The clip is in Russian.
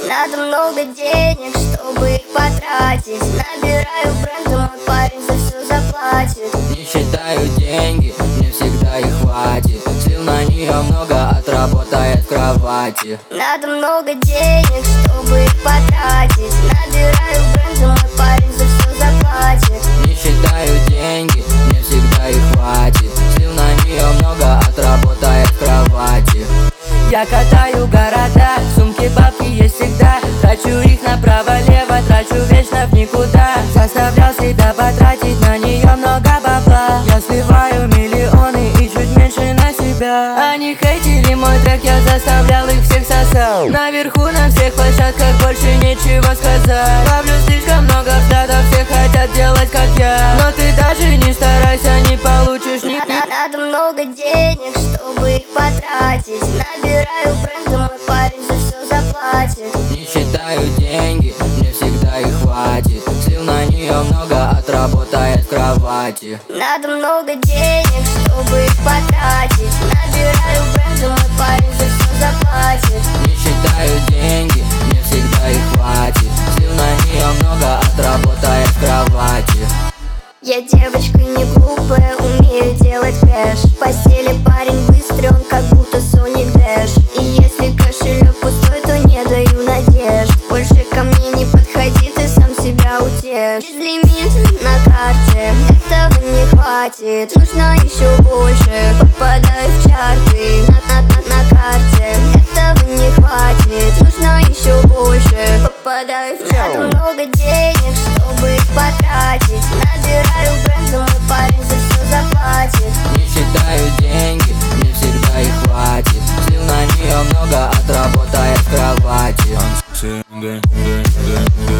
Надо много денег, чтобы их потратить. Набираю бренд, мой парень за все заплатит. Не считаю деньги, мне всегда их хватит. Сил на нее много, отработает в кровати. Надо много денег, чтобы их потратить. Набираю бренд, мой парень за все заплатит. Не считаю деньги, мне всегда их хватит. Сил на нее много, отработает в кровати. Я катаю города, в сумке бабки есть всегда. Трачу их направо-лево, трачу вечно в никуда. Заставлял себя потратить на нее много бабла. Я сливаю миллионы и чуть меньше на себя. Они хейтили мой трек, я заставлял их всех сосал. Наверху на всех площадках больше нечего сказать. Ловлю слишком много взглядов, все хотят делать как я. Но ты даже не старайся, не получишь ни. Надо много денег, чтобы их потратить. Набираю бренд, мой парень за все заплатит. Не считаю деньги, мне всегда их хватит. Сил на нее много, отработает в кровати. Надо много денег, чтобы их потратить. Набираю бренд, мой парень за все заплатит. Не считаю деньги, мне всегда их хватит. Сил на нее много, отработает в кровати. Я девочка не глупая, умею делать кэш. В постели парень быстрый, он как будто Соник Дэш. И если кошелек пустой, то не даю надежд. Больше ко мне не подходи, ты сам себя утешь. Безлимит на карте, этого не хватит. Нужно еще больше, попадаю в чарты. На карте, этого не хватит. Нужно еще больше, попадаю в чарты. Надо много денег, чтобы их потратить. Набираю бренд, мой парень за все заплатит. Не считаю деньги, мне всегда их хватит. Сил на нее много, отработает в кровати.